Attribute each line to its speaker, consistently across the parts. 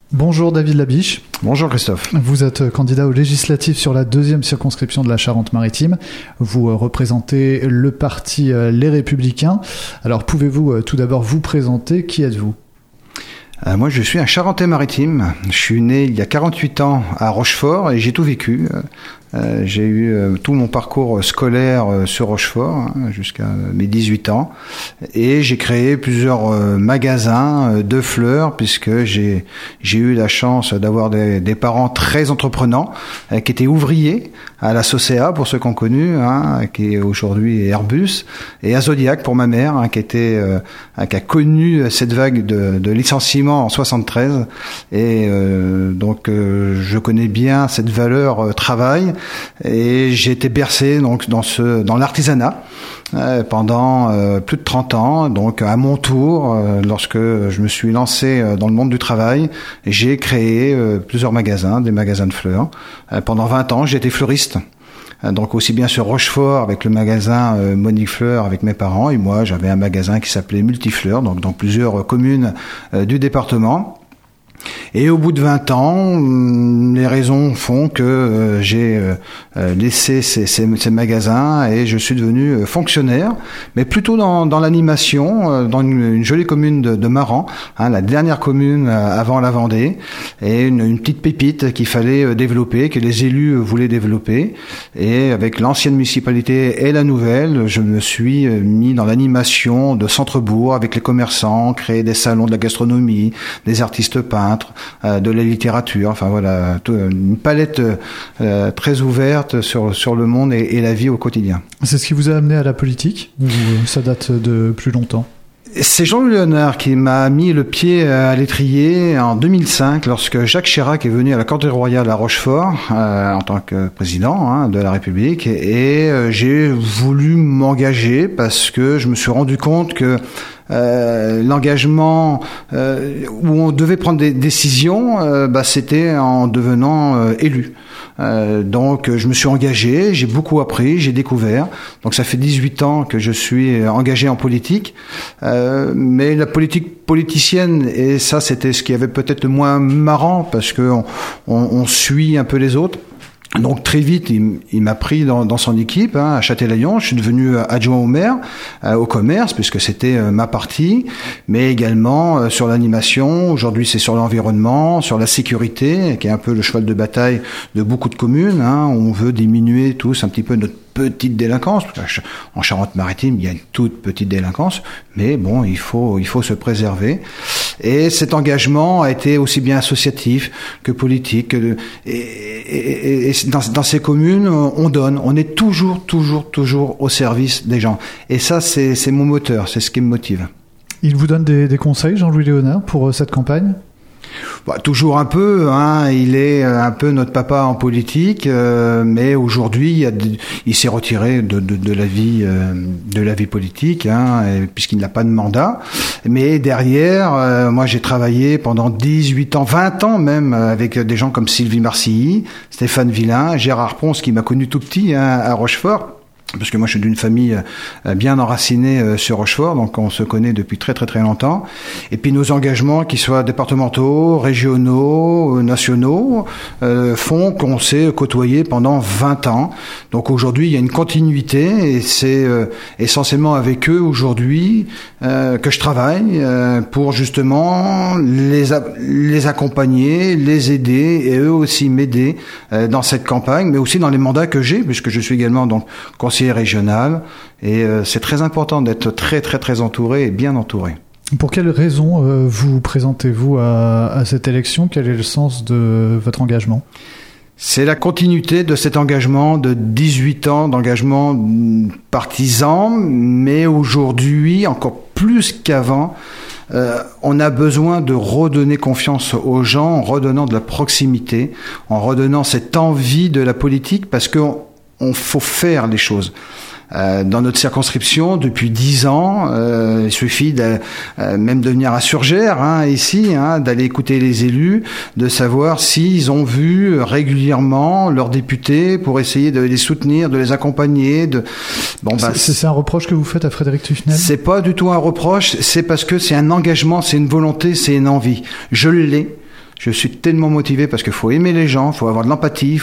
Speaker 1: Bonjour David Labiche.
Speaker 2: Bonjour Christophe.
Speaker 1: Vous êtes candidat aux législatives sur la 2e circonscription de la Charente-Maritime. Vous représentez le parti Les Républicains. Alors pouvez-vous tout d'abord vous présenter? Qui êtes-vous?
Speaker 2: Moi je suis un Charentais-Maritime. Je suis né il y a 48 ans à Rochefort et j'ai tout vécu. J'ai eu tout mon parcours scolaire sur Rochefort jusqu'à mes 18 ans et j'ai créé plusieurs magasins de fleurs puisque j'ai eu la chance d'avoir des parents très entreprenants qui étaient ouvriers à la Socea pour ceux qu'on connu, qui est aujourd'hui Airbus, et à Zodiac pour ma mère qui a connu cette vague de licenciements en 73 et donc je connais bien cette valeur travail. Et j'ai été bercé donc dans l'artisanat pendant plus de 30 ans. Donc à mon tour, lorsque je me suis lancé dans le monde du travail, j'ai créé plusieurs magasins, des magasins de fleurs. Pendant 20 ans, j'ai été fleuriste. Donc aussi bien sur Rochefort avec le magasin Monique Fleurs avec mes parents, et moi j'avais un magasin qui s'appelait Multifleurs, donc dans plusieurs communes du département. Et au bout de 20 ans, les raisons font que j'ai laissé ces magasins et je suis devenu fonctionnaire, mais plutôt dans l'animation, dans une jolie commune de Maran, la dernière commune avant la Vendée, et une petite pépite qu'il fallait développer, que les élus voulaient développer. Et avec l'ancienne municipalité et la nouvelle, je me suis mis dans l'animation de centre-bourg avec les commerçants, créer des salons de la gastronomie, des artistes peintres, de la littérature, enfin voilà, une palette très ouverte sur le monde et la vie au quotidien.
Speaker 1: C'est ce qui vous a amené à la politique ou ça date de plus longtemps?
Speaker 2: C'est Jean-Louis Léonard qui m'a mis le pied à l'étrier en 2005 lorsque Jacques Chirac est venu à la Cour royale à Rochefort en tant que président de la République et j'ai voulu m'engager parce que je me suis rendu compte que l'engagement où on devait prendre des décisions, c'était en devenant élu. Donc je me suis engagé, j'ai beaucoup appris, j'ai découvert. Donc ça fait 18 ans que je suis engagé en politique, mais la politique politicienne, et ça c'était ce qui avait peut-être le moins marrant parce que on suit un peu les autres. Donc très vite, il m'a pris dans son équipe à Châtelaillon. Je suis devenu adjoint au maire, au commerce, puisque c'était ma partie, mais également sur l'animation. Aujourd'hui, c'est sur l'environnement, sur la sécurité, qui est un peu le cheval de bataille de beaucoup de communes. On veut diminuer tous un petit peu notre petite délinquance. En Charente-Maritime, il y a une toute petite délinquance, mais bon, il faut se préserver. Et cet engagement a été aussi bien associatif que politique. Et dans ces communes, on donne. On est toujours au service des gens. Et ça, c'est mon moteur, c'est ce qui me motive.
Speaker 1: Il vous donne des conseils, Jean-Louis Léonard, pour cette campagne ?
Speaker 2: Toujours un peu, il est un peu notre papa en politique, mais aujourd'hui il s'est retiré de la vie politique, puisqu'il n'a pas de mandat. Mais derrière, moi j'ai travaillé pendant 18 ans, 20 ans même, avec des gens comme Sylvie Marcilly, Stéphane Villain, Gérard Ponce qui m'a connu tout petit à Rochefort. Parce que moi je suis d'une famille bien enracinée sur Rochefort, donc on se connaît depuis très longtemps. Et puis nos engagements, qu'ils soient départementaux, régionaux, nationaux, font qu'on s'est côtoyé pendant 20 ans. Donc aujourd'hui il y a une continuité et c'est essentiellement avec eux aujourd'hui que je travaille pour justement les accompagner, les aider et eux aussi m'aider dans cette campagne, mais aussi dans les mandats que j'ai, puisque je suis également donc conseiller régional, et c'est très important d'être très entouré et bien entouré.
Speaker 1: Pour quelles raisons vous présentez-vous à cette élection? Quel est le sens de votre engagement?
Speaker 2: C'est la continuité de cet engagement de 18 ans d'engagement partisan, mais aujourd'hui, encore plus qu'avant, on a besoin de redonner confiance aux gens en redonnant de la proximité, en redonnant cette envie de la politique, parce que on faut faire les choses. Dans notre circonscription, depuis 10 ans, il suffit même de venir à Surgères, ici, d'aller écouter les élus, de savoir s'ils ont vu régulièrement leurs députés pour essayer de les soutenir, de les accompagner.
Speaker 1: C'est un reproche que vous faites à Frédéric Tuffnel?
Speaker 2: C'est pas du tout un reproche, c'est parce que c'est un engagement, c'est une volonté, c'est une envie. Je l'ai. Je suis tellement motivé parce qu'il faut aimer les gens, il faut avoir de l'empathie,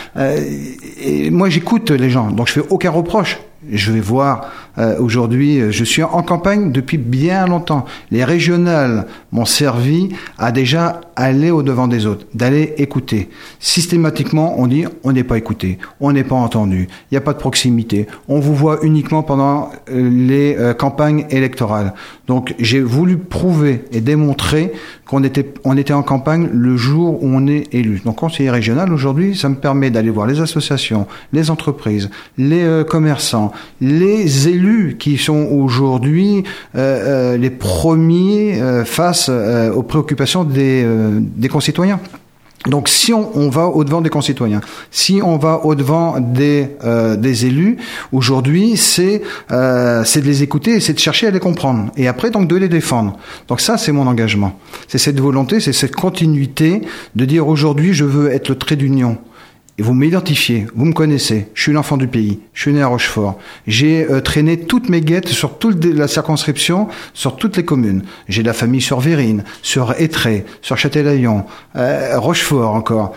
Speaker 2: et moi j'écoute les gens, donc je fais aucun reproche. Je vais voir, aujourd'hui, je suis en campagne depuis bien longtemps. Les régionales m'ont servi à déjà aller au-devant des autres, d'aller écouter. Systématiquement, on dit, on n'est pas écouté, on n'est pas entendu, il n'y a pas de proximité, on vous voit uniquement pendant les campagnes électorales. Donc, j'ai voulu prouver et démontrer qu'on était en campagne le jour où on est élu. Donc, conseiller régional, aujourd'hui, ça me permet d'aller voir les associations, les entreprises, les commerçants, les élus qui sont aujourd'hui les premiers face aux préoccupations des concitoyens. Donc si on va au-devant des concitoyens, si on va au-devant des élus, aujourd'hui c'est de les écouter et c'est de chercher à les comprendre et après donc de les défendre. Donc ça c'est mon engagement. C'est cette volonté, c'est cette continuité de dire aujourd'hui je veux être le trait d'union. Et vous m'identifiez, vous me connaissez, je suis l'enfant du pays, je suis né à Rochefort. J'ai traîné toutes mes guettes sur toute la circonscription, sur toutes les communes. J'ai de la famille sur Vérines, sur Étré, sur Châtelaillon, Rochefort encore.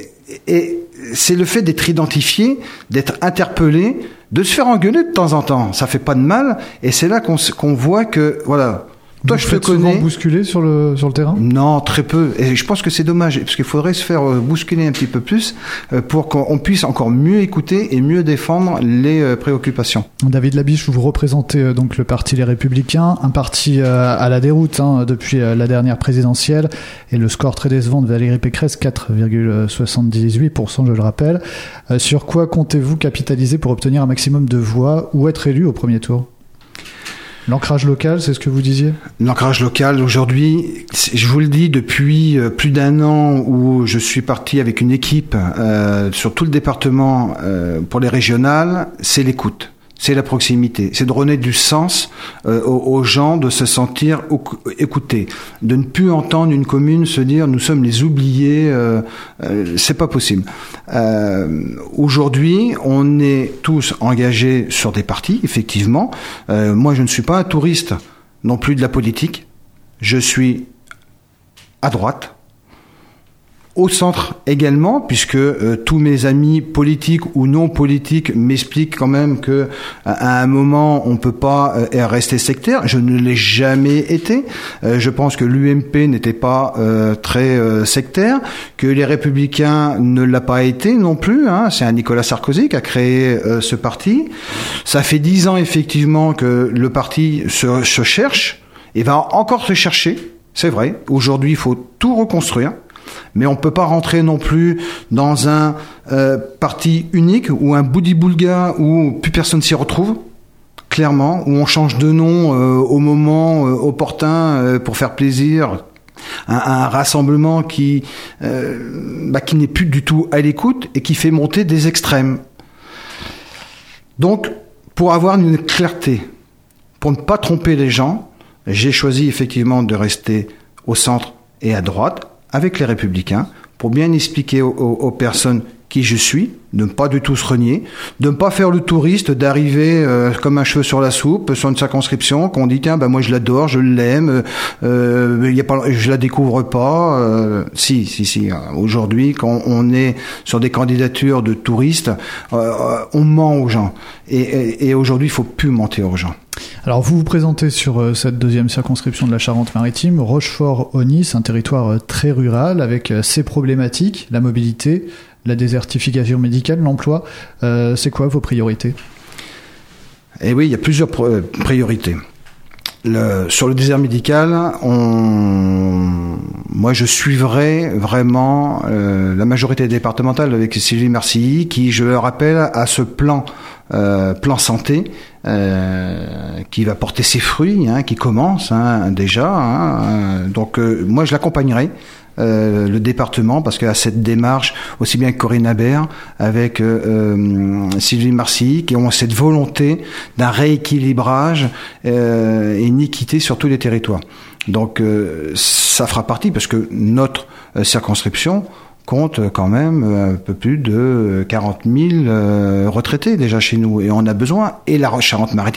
Speaker 2: Et c'est le fait d'être identifié, d'être interpellé, de se faire engueuler de temps en temps. Ça fait pas de mal, et c'est là qu'on voit que, voilà...
Speaker 1: Toi, je te connais. Souvent bousculé sur le terrain ?
Speaker 2: Non, très peu. Et je pense que c'est dommage, parce qu'il faudrait se faire bousculer un petit peu plus pour qu'on puisse encore mieux écouter et mieux défendre les préoccupations.
Speaker 1: David Labiche, vous représentez donc le parti Les Républicains, un parti à la déroute depuis la dernière présidentielle, et le score très décevant de Valérie Pécresse, 4,78%, je le rappelle. Sur quoi comptez-vous capitaliser pour obtenir un maximum de voix ou être élu au premier tour ? L'ancrage local, c'est ce que vous disiez ?
Speaker 2: L'ancrage local, aujourd'hui, je vous le dis, depuis plus d'un an où je suis parti avec une équipe sur tout le département pour les régionales, c'est l'écoute. C'est la proximité, c'est de redonner du sens aux gens, de se sentir écoutés, de ne plus entendre une commune se dire nous sommes les oubliés, c'est pas possible. Aujourd'hui, on est tous engagés sur des partis, effectivement. Moi, je ne suis pas un touriste non plus de la politique. Je suis à droite. Au centre également, puisque tous mes amis politiques ou non politiques m'expliquent quand même que à un moment on peut pas rester sectaire. Je ne l'ai jamais été. Je pense que l'UMP n'était pas très sectaire, que les Républicains ne l'a pas été non plus. C'est un Nicolas Sarkozy qui a créé ce parti. Ça fait 10 ans effectivement que le parti se cherche et va encore se chercher. C'est vrai. Aujourd'hui, il faut tout reconstruire. Mais on peut pas rentrer non plus dans un parti unique ou un boudi-boulga où plus personne s'y retrouve, clairement, où on change de nom au moment opportun pour faire plaisir. Un rassemblement qui n'est plus du tout à l'écoute et qui fait monter des extrêmes. Donc, pour avoir une clarté, pour ne pas tromper les gens, j'ai choisi effectivement de rester au centre et à droite, avec les Républicains, pour bien expliquer aux personnes qui je suis, de ne pas du tout se renier, de ne pas faire le touriste, d'arriver comme un cheveu sur la soupe, sur une circonscription, qu'on dit tiens, moi je l'adore, je l'aime, je la découvre pas. Si. Aujourd'hui, quand on est sur des candidatures de touristes, on ment aux gens. Et aujourd'hui, il faut plus mentir aux gens.
Speaker 1: Alors vous vous présentez sur cette deuxième circonscription de la Charente-Maritime, Rochefort-Onys, un territoire très rural avec ses problématiques, la mobilité, la désertification médicale, l'emploi. C'est quoi vos priorités ?
Speaker 2: Eh oui, il y a plusieurs priorités. Sur le désert médical, moi je suivrai vraiment la majorité départementale avec Sylvie Marcilly qui, je le rappelle, a ce plan santé qui va porter ses fruits, qui commence déjà. Donc moi je l'accompagnerai. Le département, parce qu'à cette démarche, aussi bien que Corinne Habert, avec Sylvie Marcilly, qui ont cette volonté d'un rééquilibrage et une équité sur tous les territoires. Donc ça fera partie, parce que notre circonscription compte quand même un peu plus de 40 000 retraités déjà chez nous, et on a besoin, et la Charente-Maritime est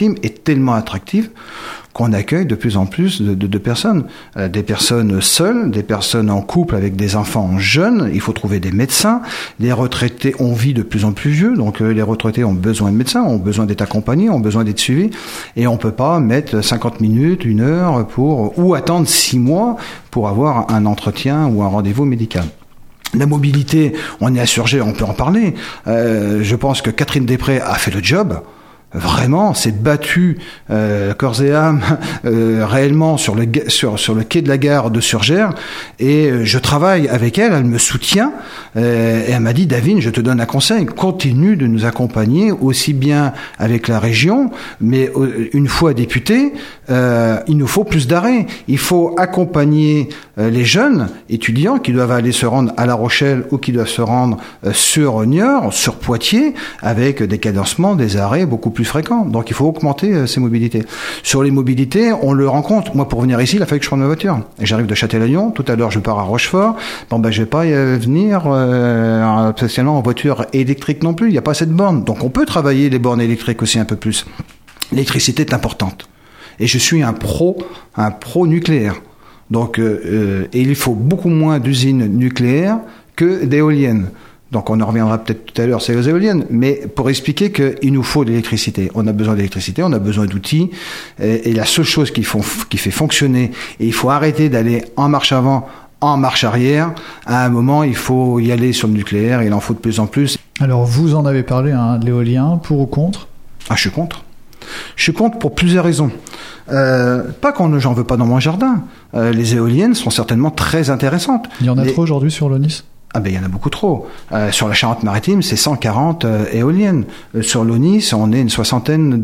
Speaker 2: tellement attractive qu'on accueille de plus en plus de personnes. Des personnes seules, des personnes en couple avec des enfants jeunes, il faut trouver des médecins. Les retraités, on vit de plus en plus vieux, donc les retraités ont besoin de médecins, ont besoin d'être accompagnés, ont besoin d'être suivis, et on peut pas mettre 50 minutes, 1 heure ou attendre 6 mois pour avoir un entretien ou un rendez-vous médical. La mobilité, on est insurgé, on peut en parler. Je pense que Catherine Després a fait le job. Vraiment, s'est battue corps et âme réellement sur le quai de la gare de Surgères, et je travaille avec elle, elle me soutient, et elle m'a dit: David, je te donne un conseil, continue de nous accompagner aussi bien avec la région, mais une fois député, il nous faut plus d'arrêts, il faut accompagner les jeunes étudiants qui doivent aller se rendre à La Rochelle ou qui doivent se rendre sur Niort, sur Poitiers, avec des cadencements, des arrêts beaucoup plus fréquents. Donc il faut augmenter ces mobilités. Sur les mobilités, on le rencontre. Moi, pour venir ici, il a fallu que je prenne ma voiture. Et j'arrive de Châtellagnon. Tout à l'heure, je pars à Rochefort. Bon, je vais pas venir spécialement en voiture électrique non plus. Il n'y a pas assez de bornes. Donc on peut travailler les bornes électriques aussi un peu plus. L'électricité est importante. Et je suis un pro nucléaire. Donc, et il faut beaucoup moins d'usines nucléaires que d'éoliennes. Donc on en reviendra peut-être tout à l'heure sur les éoliennes, mais pour expliquer qu'il nous faut de l'électricité. On a besoin d'électricité, on a besoin d'outils, et la seule chose qui fait fonctionner, et il faut arrêter d'aller en marche avant, en marche arrière, à un moment il faut y aller sur le nucléaire, il en faut de plus en plus.
Speaker 1: Alors vous en avez parlé, de l'éolien, pour ou contre ?
Speaker 2: Je suis contre. Je suis contre pour plusieurs raisons. Pas qu'on j'en veux pas dans mon jardin. Les éoliennes sont certainement très intéressantes.
Speaker 1: Il y en a trop aujourd'hui sur l'ONIS ?
Speaker 2: Il y en a beaucoup trop. Sur la Charente-Maritime, c'est 140 éoliennes. Sur l'ONIS, on est une soixantaine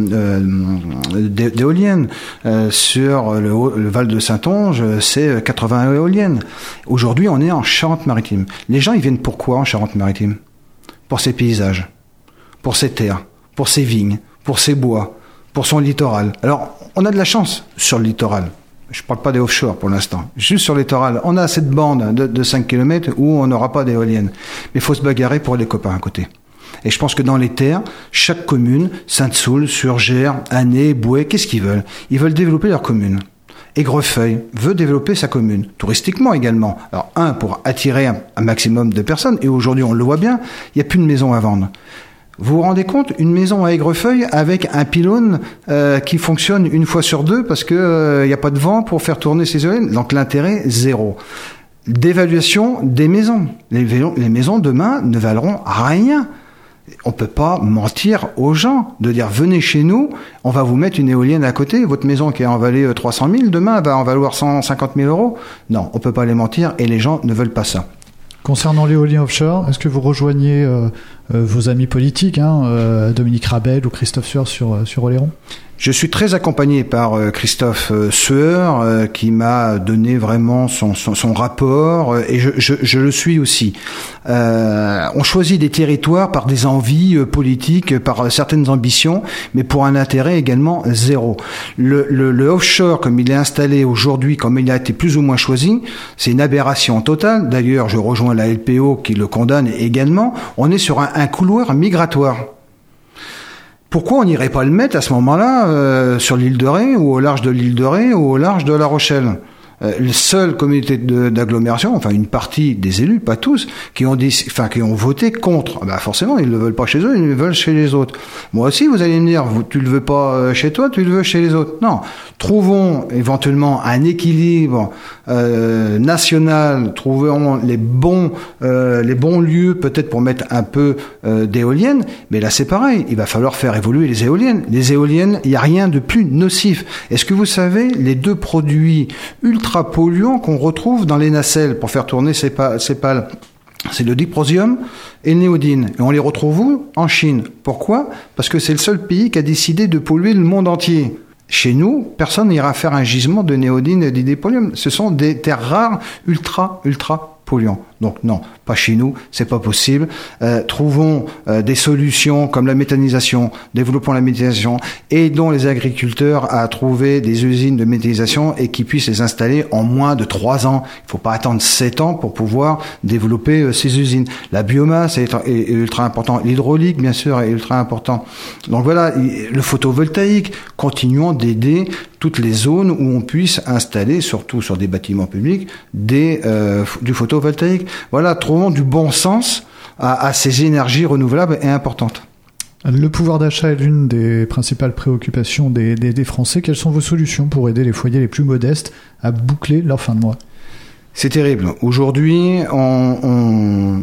Speaker 2: d'éoliennes. Sur le Val de Saintonge, c'est 80 éoliennes. Aujourd'hui, on est en Charente-Maritime. Les gens, ils viennent pourquoi en Charente-Maritime ? Pour ses paysages, pour ses terres, pour ses vignes, pour ses bois, pour son littoral. Alors, on a de la chance sur le littoral. Je ne parle pas des offshore pour l'instant. Juste sur le littoral, on a cette bande de 5 km où on n'aura pas d'éoliennes. Mais il faut se bagarrer pour les copains à côté. Et je pense que dans les terres, chaque commune, Sainte-Soule, Surgères, Année, Bouet, qu'est-ce qu'ils veulent ? Ils veulent développer leur commune. Aigrefeuille veut développer sa commune, touristiquement également. Alors, pour attirer un maximum de personnes, et aujourd'hui on le voit bien, il n'y a plus de maisons à vendre. Vous vous rendez compte, une maison à Aigrefeuille avec un pylône qui fonctionne une fois sur 2 parce que y a pas de vent pour faire tourner ces éoliennes. Donc l'intérêt, 0. D'évaluation des maisons. Les maisons demain ne valeront rien. On peut pas mentir aux gens, de dire venez chez nous, on va vous mettre une éolienne à côté, votre maison qui est en valeur 300 000, demain elle va en valoir 150 000 euros. Non, on peut pas les mentir et les gens ne veulent pas ça.
Speaker 1: Concernant l'éolien offshore, est-ce que vous rejoignez vos amis politiques, Dominique Rabel ou Christophe Sueur sur Oléron ?
Speaker 2: Je suis très accompagné par Christophe Sueur qui m'a donné vraiment son rapport et je le suis aussi. On choisit des territoires par des envies politiques, par certaines ambitions, mais pour un intérêt également 0. Le offshore, comme il est installé aujourd'hui, comme il a été plus ou moins choisi, c'est une aberration totale. D'ailleurs, je rejoins la LPO qui le condamne également. On est sur un couloir migratoire. Pourquoi on n'irait pas le mettre à ce moment-là sur l'île de Ré ou au large de l'île de Ré ou au large de La Rochelle ? Les seules communautés d'agglomération, enfin une partie des élus, pas tous, qui ont voté contre. Forcément, ils le veulent pas chez eux, ils le veulent chez les autres. Moi aussi, vous allez me dire, tu le veux pas chez toi, tu le veux chez les autres. Non. Trouvons éventuellement un équilibre national, trouvons les bons lieux peut-être pour mettre un peu d'éoliennes, mais là c'est pareil, il va falloir faire évoluer les éoliennes. Les éoliennes, il n'y a rien de plus nocif. Est-ce que vous savez les 2 produits ultra polluants qu'on retrouve dans les nacelles pour faire tourner ces pales? C'est le diprosium et le néodyne. Et on les retrouve où ? En Chine. Pourquoi ? Parce que c'est le seul pays qui a décidé de polluer le monde entier. Chez nous, personne n'ira faire un gisement de néodyne et de diprosium. Ce sont des terres rares ultra polluants. Donc non, pas chez nous, c'est pas possible. Trouvons des solutions comme la méthanisation, développons la méthanisation, aidons les agriculteurs à trouver des usines de méthanisation et qui puissent les installer en moins de 3 ans. Il faut pas attendre 7 ans pour pouvoir développer ces usines. La biomasse est ultra important, l'hydraulique bien sûr est ultra important. Donc voilà, le photovoltaïque, continuons d'aider toutes les zones où on puisse installer, surtout sur des bâtiments publics, du photovoltaïque. Voilà, trouvons du bon sens à ces énergies renouvelables et importantes.
Speaker 1: Le pouvoir d'achat est l'une des principales préoccupations des Français. Quelles sont vos solutions pour aider les foyers les plus modestes à boucler leur fin de mois ?
Speaker 2: C'est terrible. Aujourd'hui, on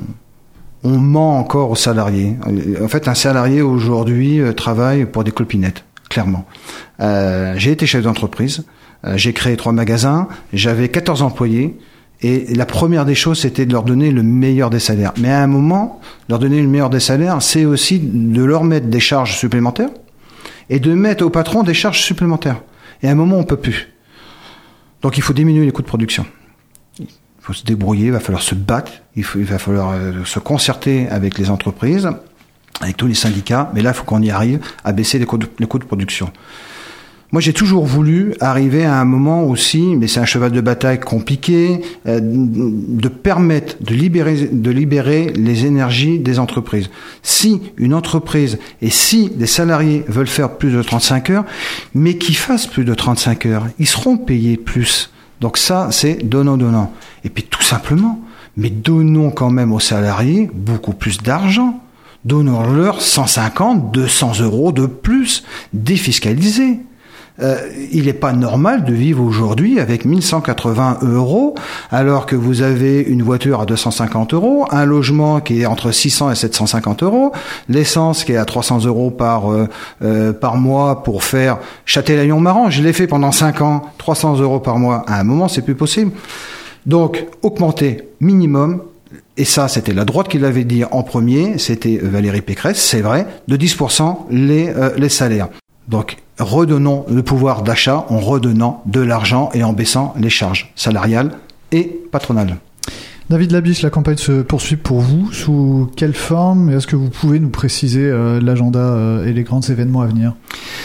Speaker 2: ment encore aux salariés. En fait, un salarié aujourd'hui travaille pour des clopinettes, clairement. J'ai été chef d'entreprise, j'ai créé 3 magasins, j'avais 14 employés. Et la première des choses, c'était de leur donner le meilleur des salaires. Mais à un moment, leur donner le meilleur des salaires, c'est aussi de leur mettre des charges supplémentaires et de mettre au patron des charges supplémentaires. Et à un moment, on peut plus. Donc, il faut diminuer les coûts de production. Il faut se débrouiller, il va falloir se battre, il va falloir se concerter avec les entreprises, avec tous les syndicats. Mais là, il faut qu'on y arrive à baisser les coûts de production. Moi, j'ai toujours voulu arriver à un moment aussi, mais c'est un cheval de bataille compliqué, de permettre de libérer les énergies des entreprises. Si une entreprise et si des salariés veulent faire plus de 35 heures, mais qu'ils fassent plus de 35 heures, ils seront payés plus. Donc ça, c'est donnant. Et puis tout simplement, mais donnons quand même aux salariés beaucoup plus d'argent. Donnons-leur 150, 200 euros de plus, défiscalisés. Il n'est pas normal de vivre aujourd'hui avec 1180 euros alors que vous avez une voiture à 250 euros, un logement qui est entre 600 et 750 euros, l'essence qui est à 300 euros par mois pour faire Châtelaillon-Maran. Je l'ai fait pendant 5 ans, 300 euros par mois. À un moment, c'est plus possible. Donc, augmenter minimum. Et ça, c'était la droite qui l'avait dit en premier, c'était Valérie Pécresse, c'est vrai, de 10% les salaires. Donc, redonnons le pouvoir d'achat en redonnant de l'argent et en baissant les charges salariales et patronales.
Speaker 1: David Labiche, la campagne se poursuit pour vous. Sous quelle forme ? Est-ce que vous pouvez nous préciser l'agenda et les grands événements à venir ?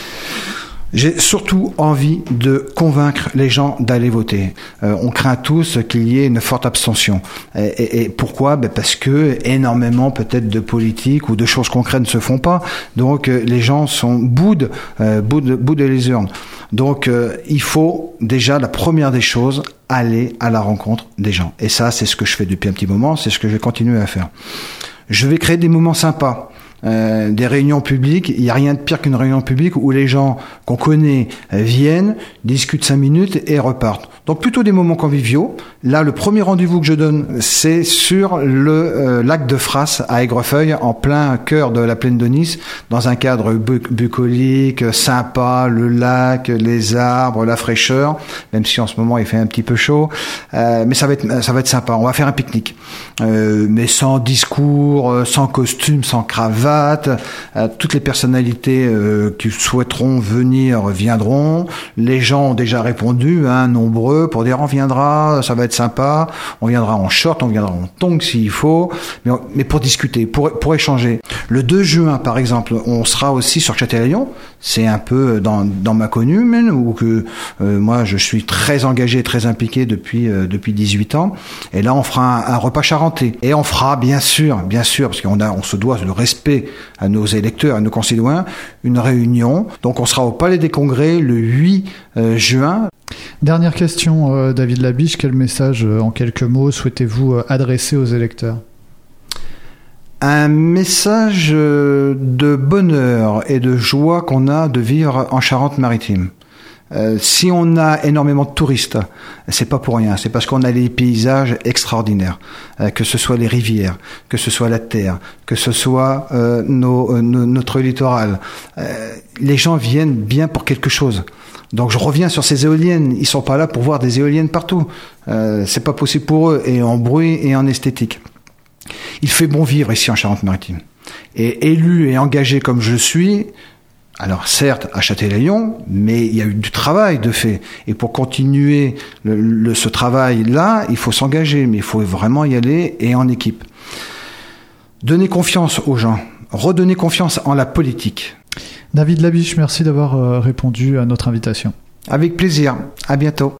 Speaker 2: J'ai surtout envie de convaincre les gens d'aller voter. On craint tous qu'il y ait une forte abstention. Et pourquoi ? Parce que énormément peut-être de politiques ou de choses concrètes ne se font pas. Donc les gens boudent les urnes. Donc il faut déjà, la première des choses, aller à la rencontre des gens. Et ça, c'est ce que je fais depuis un petit moment, c'est ce que je vais continuer à faire. Je vais créer des moments sympas. Des réunions publiques, il n'y a rien de pire qu'une réunion publique où les gens qu'on connaît viennent, discutent 5 minutes et repartent. Donc plutôt des moments conviviaux. Là, le premier rendez-vous que je donne, c'est sur le lac de Frasse à Aigrefeuille, en plein cœur de la plaine de Nice, dans un cadre bucolique, sympa, le lac, les arbres, la fraîcheur, même si en ce moment il fait un petit peu chaud, mais ça va être sympa. On va faire un pique-nique, mais sans discours, sans costume, sans cravate. Toutes les personnalités qui souhaiteront venir viendront. Les gens ont déjà répondu, nombreux, pour dire on viendra, ça va être sympa. On viendra en short, on viendra en tongs s'il faut, mais pour discuter, pour échanger. Le 2 juin, par exemple, on sera aussi sur Châtelaillon. C'est un peu dans ma commune où que moi je suis très engagé, très impliqué depuis 18 ans. Et là, on fera un repas charentais. Et on fera bien sûr, parce qu'on se doit le respect à nos électeurs, à nos concitoyens, une réunion. Donc on sera au Palais des Congrès le 8 juin.
Speaker 1: Dernière question, David Labiche, quel message en quelques mots souhaitez-vous adresser aux électeurs ?
Speaker 2: Un message de bonheur et de joie qu'on a de vivre en Charente-Maritime. Si on a énormément de touristes, c'est pas pour rien, c'est parce qu'on a des paysages extraordinaires, que ce soit les rivières, que ce soit la terre, que ce soit notre littoral. Les gens viennent bien pour quelque chose. Donc je reviens sur ces éoliennes, ils sont pas là pour voir des éoliennes partout. C'est pas possible pour eux, et en bruit et en esthétique. Il fait bon vivre ici en Charente-Maritime. Et élu et engagé comme je suis, Alors certes, à Châtellerault, mais il y a eu du travail de fait. Et pour continuer ce travail-là, il faut s'engager, mais il faut vraiment y aller et en équipe. Donner confiance aux gens, redonner confiance en la politique.
Speaker 1: David Labiche, merci d'avoir répondu à notre invitation.
Speaker 2: Avec plaisir. À bientôt.